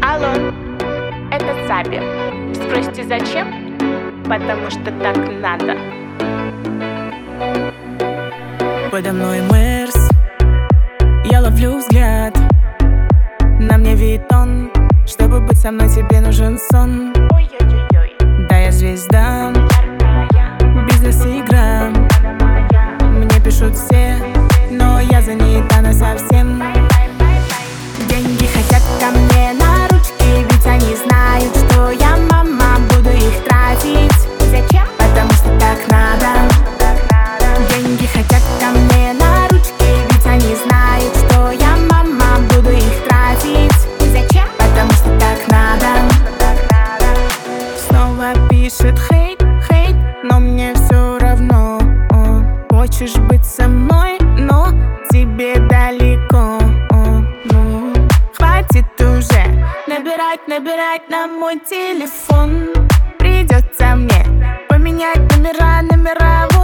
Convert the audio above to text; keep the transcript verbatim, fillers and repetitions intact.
Алло, это Саби. Спросите, зачем? Потому что так надо. Подо мной Мерс, я ловлю взгляд. На мне Виттон, чтобы быть со мной, тебе нужен сон. Ой-ой-ой, Да, я звезда, яркая, бизнес и игра. Мне пишут все, но я занята насовсем. Деньги хотят ко мне на ручки, ведь они знают, что я мама, буду их тратить. Зачем? Потому что так надо. Деньги хотят ко мне на ручки, ведь они знают, что я мама, буду их тратить. Зачем? Потому что так надо. Снова пишет хейт, хейт, но мне все равно. О, хочешь быть со мной, но тебе далеко. О, ну, хватит уже набирать, набирать на мой телефон. Придется мне поменять номера, номера.